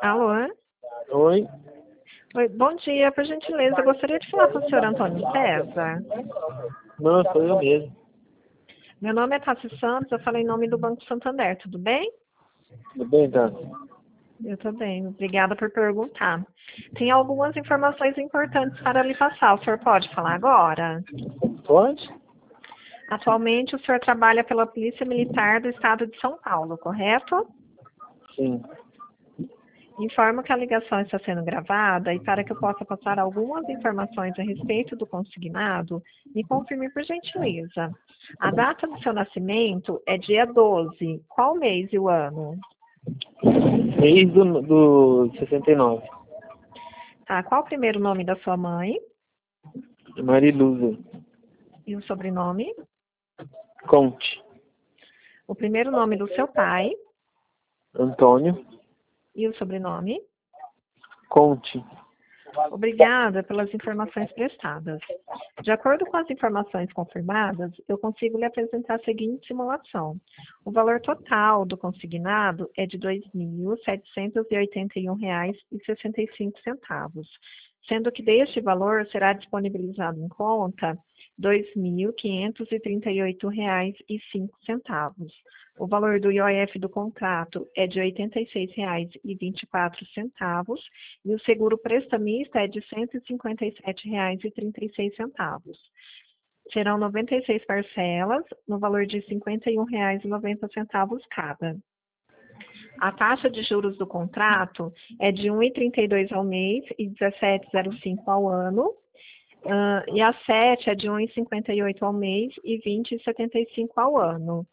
Alô? Oi, Oi, bom dia, por gentileza, eu gostaria de falar com o senhor Antônio César. não, sou eu mesmo. Meu nome é Tassi Santos, eu falo em nome do Banco Santander, tudo bem? Tudo bem, tá? Eu tô bem, obrigada por perguntar. Tem algumas informações importantes para lhe passar, o senhor pode falar agora? Pode? Atualmente, o senhor trabalha pela Polícia Militar do Estado de São Paulo, correto? Sim. Informo que a ligação está sendo gravada e para que eu possa passar algumas informações a respeito do consignado, me confirme por gentileza. A data do seu nascimento é dia 12. Qual mês e o ano? Mês do 69. Tá, qual o primeiro nome da sua mãe Mariluza. e o sobrenome? Conte. O primeiro nome do seu pai Antônio. e o sobrenome? Conte. Obrigada pelas informações prestadas. De acordo com as informações confirmadas, eu consigo lhe apresentar a seguinte simulação. O valor total do consignado é de R$ 2.781,65, sendo que deste valor será disponibilizado em conta R$ 2.538,05. O valor do IOF do contrato é de R$ 86,24 e o seguro prestamista é de R$ 157,36. Serão 96 parcelas, no valor de R$ 51,90 cada. A taxa de juros do contrato é de 1,32 ao mês e 17,05 ao ano. E a 7 é de 1,58 ao mês e 20,75 ao ano.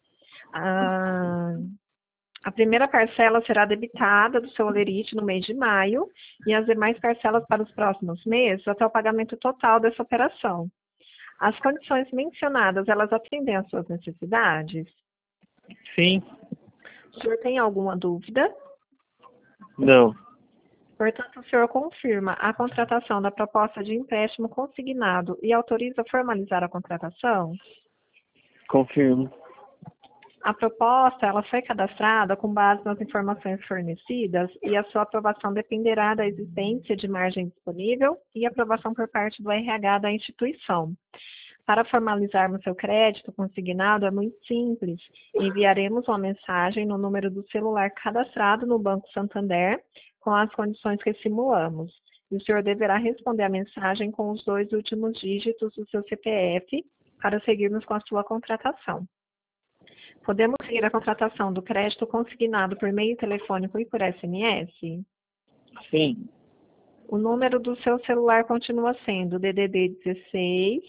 A primeira parcela será debitada do seu holerite no mês de maio e as demais parcelas para os próximos meses até o pagamento total dessa operação. As condições mencionadas, elas atendem às suas necessidades? Sim. O senhor tem alguma dúvida? Não. Portanto, o senhor confirma a contratação da proposta de empréstimo consignado e autoriza formalizar a contratação? Confirmo. A proposta ela foi cadastrada com base nas informações fornecidas e a sua aprovação dependerá da existência de margem disponível e aprovação por parte do RH da instituição. Para formalizarmos seu crédito consignado é muito simples. Enviaremos uma mensagem no número do celular cadastrado no Banco Santander com as condições que simulamos. E o senhor deverá responder a mensagem com os 2 últimos dígitos do seu CPF para seguirmos com a sua contratação. Podemos seguir a contratação do crédito consignado por meio telefônico e por SMS? Sim. O número do seu celular continua sendo DDD 16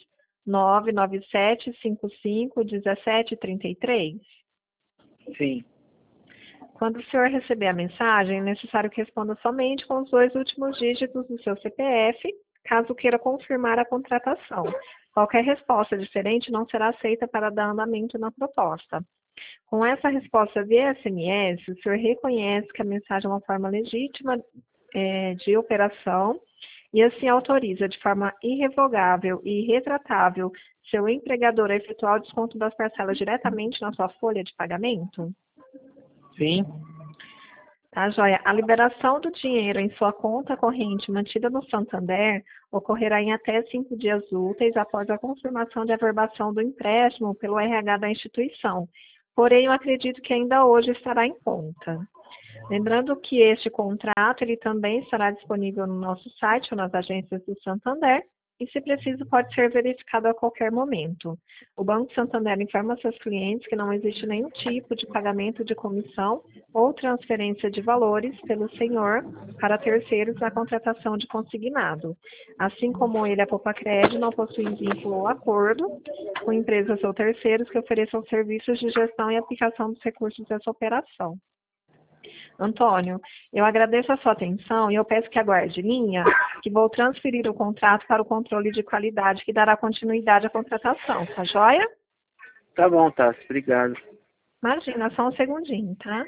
997 55 17 33? Sim. Quando o senhor receber a mensagem, é necessário que responda somente com os 2 últimos dígitos do seu CPF, caso queira confirmar a contratação. Qualquer resposta diferente não será aceita para dar andamento na proposta. Com essa resposta via SMS, o senhor reconhece que a mensagem é uma forma legítima de operação e assim autoriza de forma irrevogável e irretratável seu empregador a efetuar o desconto das parcelas diretamente na sua folha de pagamento? Sim. Tá, joia? A liberação do dinheiro em sua conta corrente mantida no Santander ocorrerá em até 5 dias úteis após a confirmação de averbação do empréstimo pelo RH da instituição. Porém, eu acredito que ainda hoje estará em conta. Lembrando que este contrato ele também estará disponível no nosso site ou nas agências do Santander e, se preciso, pode ser verificado a qualquer momento. O Banco Santander informa seus clientes que não existe nenhum tipo de pagamento de comissão ou transferência de valores pelo senhor para terceiros na contratação de consignado. Assim como ele, a Popacred, não possui vínculo ou acordo com empresas ou terceiros que ofereçam serviços de gestão e aplicação dos recursos dessa operação. Antônio, eu agradeço a sua atenção e eu peço que aguarde linha, que vou transferir o contrato para o controle de qualidade, que dará continuidade à contratação, tá joia? Tá bom, Tassi. Obrigado. Imagina, só um segundinho, tá?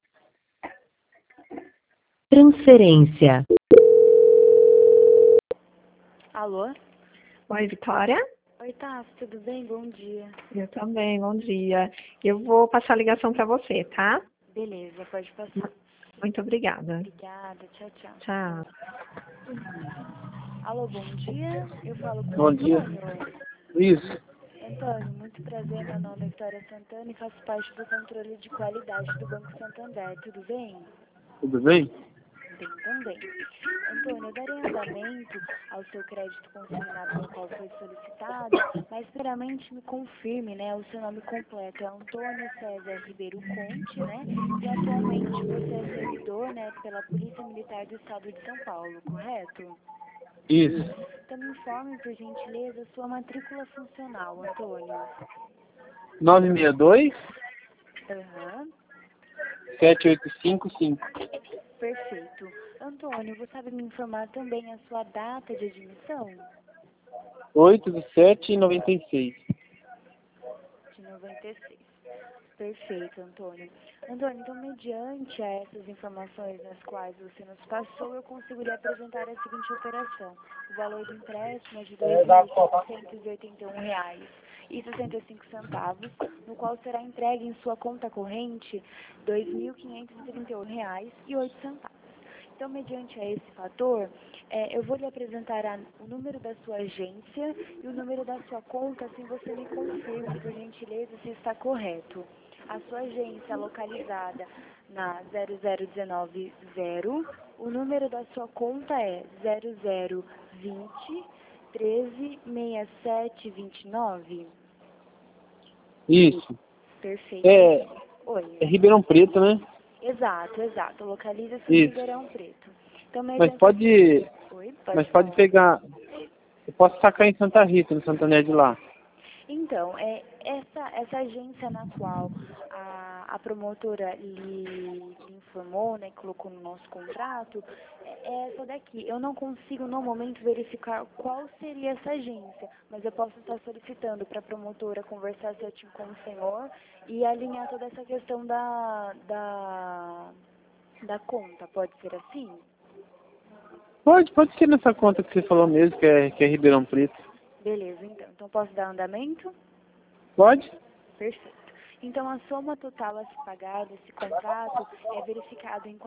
Transferência. Alô? Oi, Vitória? Oi, Tassi, tudo bem? Bom dia. Eu também, bom dia. Eu vou passar a ligação para você, tá? Beleza, pode passar. Muito obrigada. Obrigada, tchau, tchau. Tchau. Alô, bom dia. Eu falo com o Bom dia. Antônio. Isso. Antônio, muito prazer. Meu nome é Vitória Santana e faço parte do controle de qualidade do Banco Santander. Tudo bem? Tudo bem? Bem também. Antônio, eu darei andamento ao seu crédito consignado no qual foi solicitado, mas primeiramente me confirme, né? O seu nome completo é Antônio César Ribeiro Conte, né? E atualmente você é servidor, né, pela Polícia Militar do Estado de São Paulo, correto? Isso. Então me informe, por gentileza, a sua matrícula funcional, Antônio. 962 Aham. 7855. Perfeito. Antônio, você sabe me informar também a sua data de admissão? 8/7/96. De 96. Perfeito, Antônio. Antônio, então, mediante a essas informações nas quais você nos passou, eu consigo lhe apresentar a seguinte operação. O valor do empréstimo é de R$ 2.781,65, no qual será entregue em sua conta corrente R$ 2.531,08. Então, mediante a esse fator, eu vou lhe apresentar o número da sua agência e o número da sua conta, assim você me confirme, por gentileza, se está correto. A sua agência é localizada na 00190, o número da sua conta é 0020 136729. Isso. Perfeito. É Oi. Ribeirão Preto, né? Exato. Localiza-se em Isso. Ribeirão Preto. Então, Mas mediante... pode, Oi, mas falar. pode pegar. Eu posso sacar em Santa Rita, no Santander de lá. Então, essa agência na qual a promotora lhe informou, né, colocou no nosso contrato, é essa daqui. Eu não consigo, no momento, verificar qual seria essa agência, mas eu posso estar solicitando para a promotora conversar certinho com o senhor e alinhar toda essa questão da conta. Pode ser assim? Pode ser nessa conta que você falou mesmo, que é Ribeirão Preto. Beleza, então. Então, posso dar andamento? Pode? Perfeito. Então, a soma total a se pagar desse contrato é verificado em R$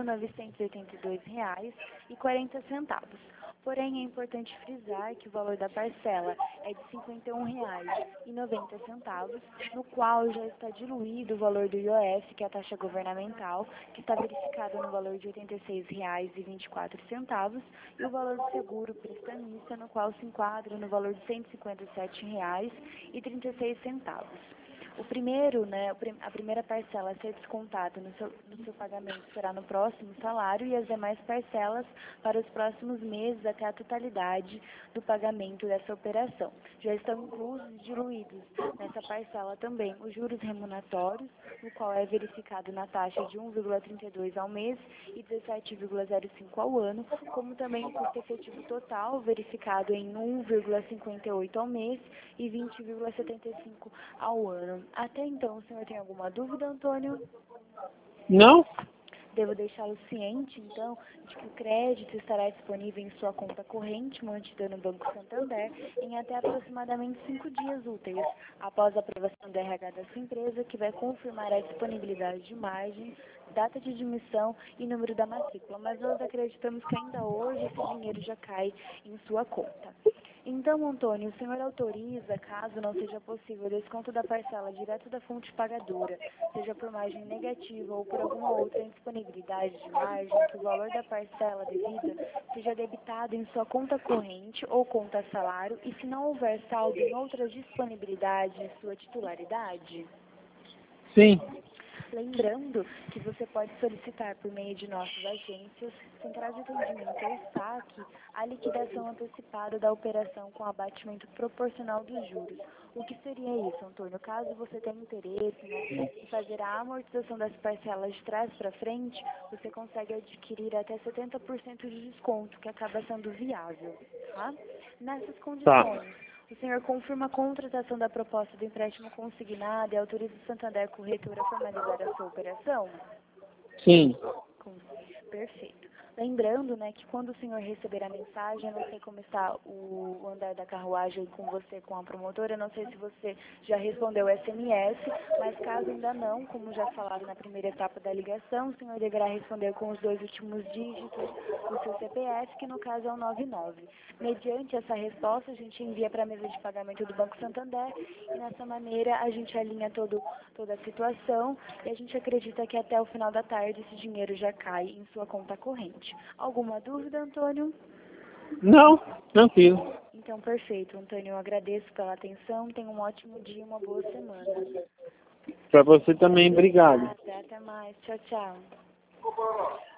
4.982,40. Porém, é importante frisar que o valor da parcela é de R$ 51,90, no qual já está diluído o valor do IOF, que é a taxa governamental, que está verificado no valor de R$ 86,24, e o valor do seguro prestamista, no qual se enquadra no valor de R$ 157,36. O primeiro, né, a primeira parcela a ser descontada no seu pagamento será no próximo salário e as demais parcelas para os próximos meses até a totalidade do pagamento dessa operação. Já estão inclusos e diluídos nessa parcela também os juros remuneratórios, no qual é verificado na taxa de 1,32 ao mês e 17,05 ao ano, como também o custo efetivo total, verificado em 1,58 ao mês e 20,75 ao ano. Até então, o senhor tem alguma dúvida, Antônio? Não? Devo deixá-lo ciente, então, de que o crédito estará disponível em sua conta corrente, mantida no Banco Santander, em até aproximadamente 5 dias úteis, após a aprovação do RH da sua empresa, que vai confirmar a disponibilidade de margem, data de admissão e número da matrícula. Mas nós acreditamos que ainda hoje esse dinheiro já cai em sua conta. Então, Antônio, o senhor autoriza, caso não seja possível, o desconto da parcela direto da fonte pagadora, seja por margem negativa ou por alguma outra indisponibilidade de margem, que o valor da parcela devida seja debitado em sua conta corrente ou conta salário e se não houver saldo em outras disponibilidades de sua titularidade? Sim. Lembrando que você pode solicitar por meio de nossas agências, centrais de atendimento ou saque, a liquidação antecipada da operação com abatimento proporcional dos juros. O que seria isso, Antônio? Caso você tenha interesse, né, em fazer a amortização das parcelas de trás para frente, você consegue adquirir até 70% de desconto, que acaba sendo viável. Tá? Nessas condições, o senhor confirma a contratação da proposta do empréstimo consignado e autoriza o Santander Corretora a formalizar a sua operação? Sim. Perfeito. Lembrando, né, que quando o senhor receber a mensagem, eu não sei como está o andar da carruagem com você, com a promotora, eu não sei se você já respondeu o SMS, mas caso ainda não, como já falado na primeira etapa da ligação, o senhor deverá responder com os 2 últimos dígitos do seu CPF, que no caso é o 99. Mediante essa resposta, a gente envia para a mesa de pagamento do Banco Santander e dessa maneira a gente alinha toda a situação e a gente acredita que até o final da tarde esse dinheiro já cai em sua conta corrente. Alguma dúvida, Antônio? Não, tranquilo. Então, perfeito, Antônio. Eu agradeço pela atenção. Tenha um ótimo dia e uma boa semana. Para você também, obrigado. Até mais. Tchau, tchau.